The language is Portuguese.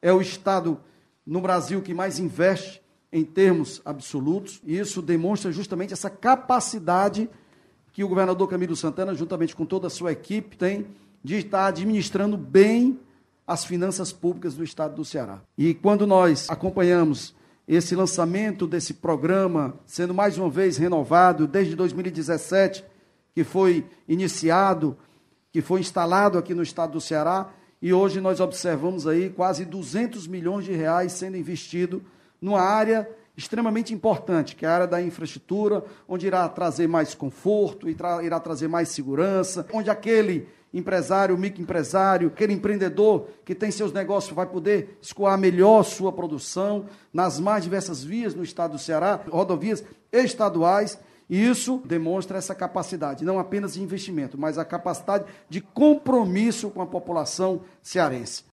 é o estado no Brasil que mais investe em termos absolutos, e isso demonstra justamente essa capacidade que o governador Camilo Santana, juntamente com toda a sua equipe, tem de estar administrando bem as finanças públicas do estado do Ceará. E quando nós acompanhamos esse lançamento desse programa, sendo mais uma vez renovado desde 2017, que foi iniciado, que foi instalado aqui no estado do Ceará, e hoje nós observamos aí quase 200 milhões de reais sendo investido numa área extremamente importante, que é a área da infraestrutura, onde irá trazer mais conforto, irá trazer mais segurança, onde aquele empresário, microempresário, aquele empreendedor que tem seus negócios vai poder escoar melhor sua produção nas mais diversas vias no estado do Ceará, rodovias estaduais, e isso demonstra essa capacidade, não apenas de investimento, mas a capacidade de compromisso com a população cearense.